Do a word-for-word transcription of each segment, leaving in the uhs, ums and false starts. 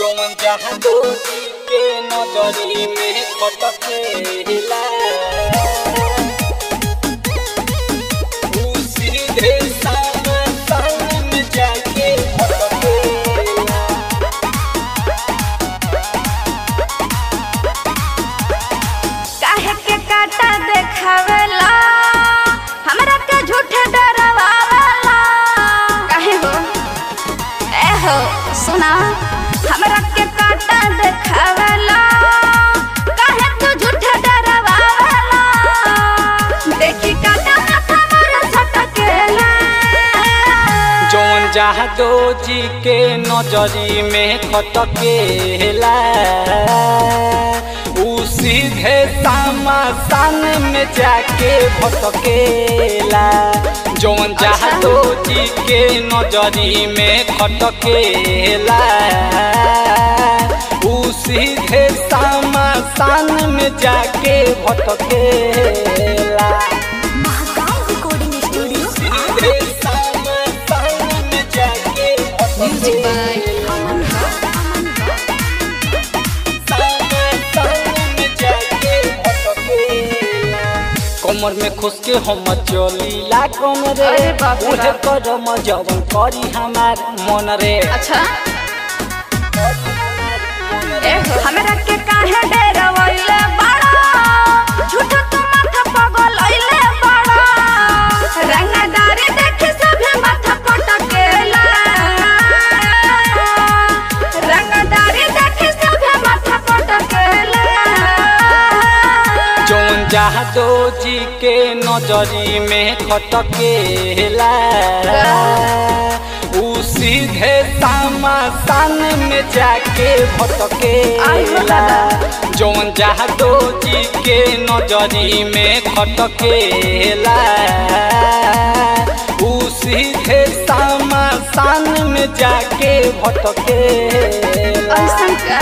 जौन जहाँ दोषी के नजरी में खटकेला ऊ सीधे सामने में जाके खटकेला। काहे के काटा देखावेला हमरा के झूठे डरावाला। काहे हो ए हो सुना हमरा के काटा देखावेला काहे तू झूठे डरावाला। देखी काटा माथा मोर सटकेला जौन जहाँ दोषी के नजरी में खटकेला ऊ सीधे सामने में जाके भटकेला। जौन जहाँ दोषी के नजरी में खटकेला ऊ सीधे सामने में जाके भटकेला। सीधे सामने में जाके भटकेला। कमर में खुश के हम चलीला कम रे उहे करम जवन करी हमार मन रे। अच्छा ए हमरा के काहे डरावइले बाड़ा झूठ तो माथा पगलइले बाड़ा। रंगदारी देखि सभे माथा पटकेला रंगदारी देखि सभे माथा पटकेला। जौन जहाँ दोषी के नजरी में खटकेला ऊ सीधे सामने में जाके भटकेला। जौन जहाँ दोषी के नजरी में खटकेला ऊ सीधे सामने में जाके भटकेला।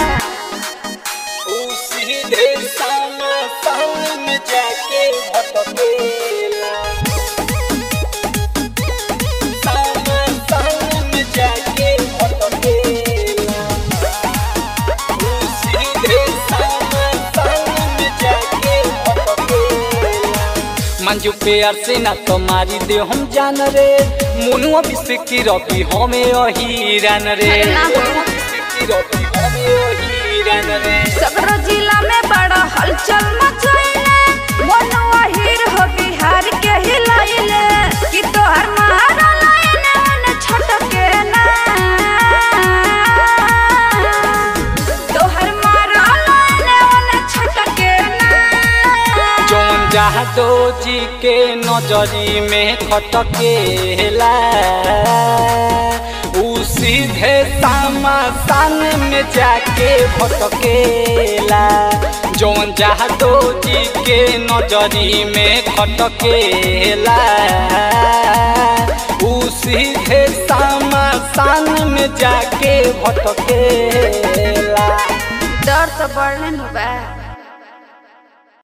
ऊ सीधे सामने में जाके भटकेला सामने में जाके भटकेला। ऊ सीधे सामने में जाके भटकेला। मंजू प्यार से ना तो मारी दे हम जान रे मुनुआ बिस्की रवि हमें अहिरान रे। रवि हमें अहिरान रे। सगरो जिला में बड़ा हलचल मचइले मनवा हीर हो बिहार के हिलाइले कि तोहर मारा लाइने ने छटके ना तोहर मारा लाइने ने छटके ना। जौन जहाँ दोषी के नजरी में खटकेला ऊ सीधे सामने में जाके भटकेला। जौन जहाँ दोषी के नजरी में खटकेला ऊ सीधे सामने में जाके भटकेला। डर तो बढ़ले नु बा।